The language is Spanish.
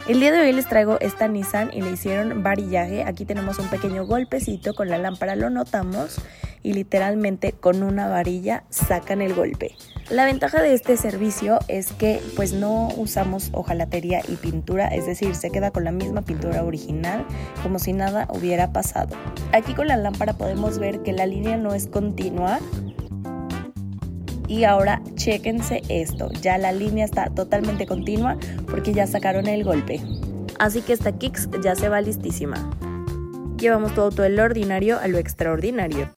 El día de hoy les traigo esta Nissan y le hicieron varillaje. Aquí tenemos un pequeño golpecito con la lámpara, lo notamos y literalmente con una varilla sacan el golpe. La ventaja de este servicio es que pues no usamos hojalatería y pintura, es decir, se queda con la misma pintura original como si nada hubiera pasado. Aquí con la lámpara podemos ver que la línea no es continua. Y ahora chéquense esto, ya la línea está totalmente continua porque ya sacaron el golpe. Así que esta Kicks ya se va listísima. Llevamos todo el ordinario a lo extraordinario.